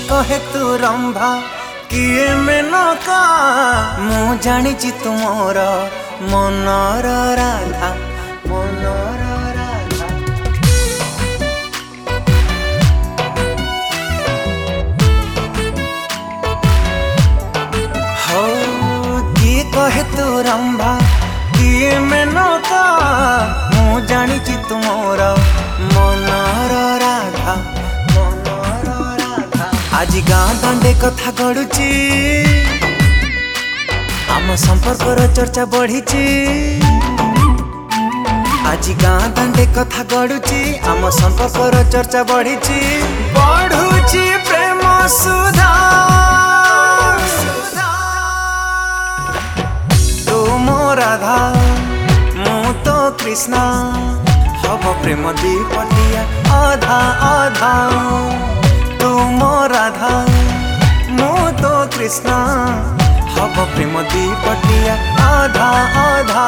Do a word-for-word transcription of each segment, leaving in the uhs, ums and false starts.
कहे तू रंभा किए मेनका मु जानी तुमर मनर राधा मनर राधा। हो किए कहे तू रंभा किए मेनका मु जानी तुमर मनर राधा मनर राधा। आज गाँ दांडे कथा गड़ुची आम संपर्कर चर्चा बढ़ी। आज गाँ दांडे कथा गड़ुची आम संपर्कर चर्चा बढ़ी। बढ़ुची प्रेम सुधा तुम राधा मु तो कृष्णा हब प्रेम दीपटिया आधा आधा। तुम राधा मु तो कृष्णा हब प्रेम दीपटिया आधा आधा।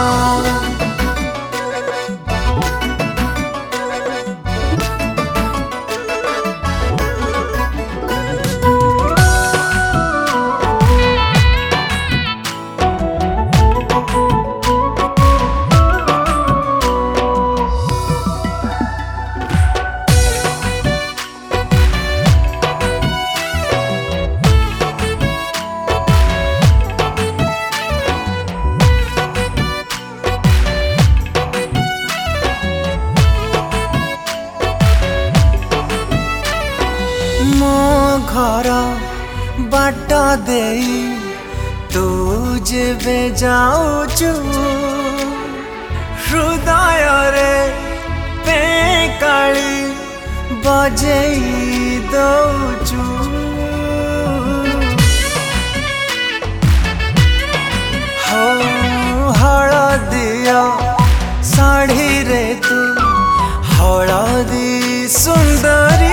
घर बाट दे तू जेबे जाऊचु हृदय रे पेकाली बजेई दौचु। हो हलदिया साड़ी रे तू हलदी सुंदरी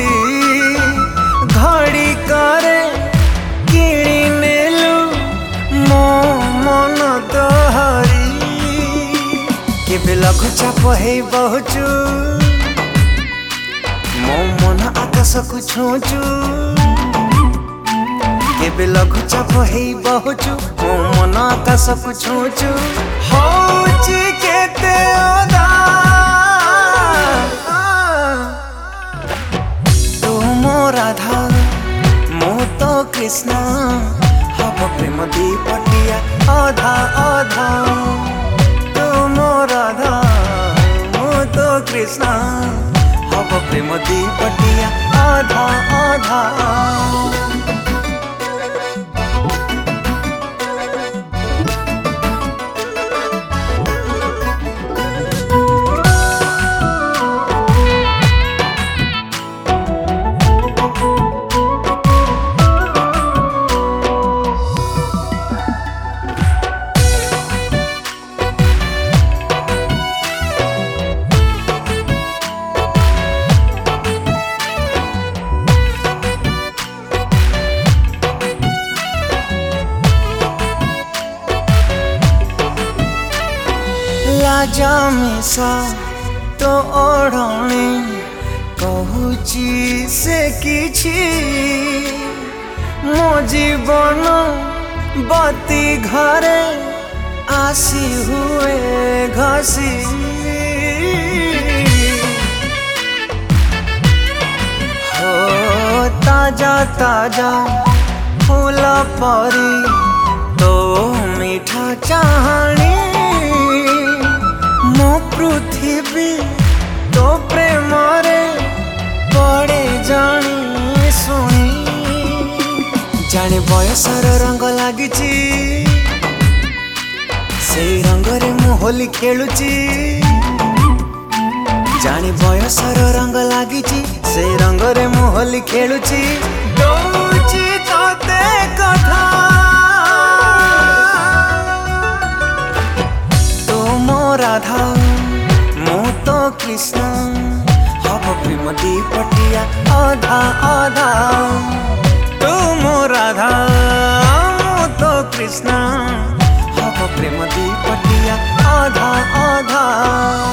घड़ी करे किणी नेलु मो मन तोहरी। केबे लघु चाप है बहुचु मो मन आकाश को छुचु। केबे लघु चाप है बहुचु मो मन आकाश को छुचु। होची केते ओदा तुम राधा मु तो कृष्णा हब प्रेम दीपटिया आधा आधा। तुम राधा मु तो कृष्णा हब प्रेम दीपटिया आधा आधा। लाजा मिसा तो ओढ़णी कहूची से किछि मो जीवन बती घरे आसी हुए घसी। हो ताजा ताजा फूल परी तो मीठा चाहनी मो पृथ्वी तो प्रेम रे पड़े जानी सुनी। जाने बयसर रंग लागिची से रंग रे मु होली खेलुची। जाने बयसर रंग लागिची से रंग रे मु होली खेलुची। दौची तोते कथा तुम राधा मु तो कृष्णा हब प्रेम दीपटिया आधा आधा। तुम राधा मु तो कृष्णा हब प्रेम दीपटिया आधा आधा।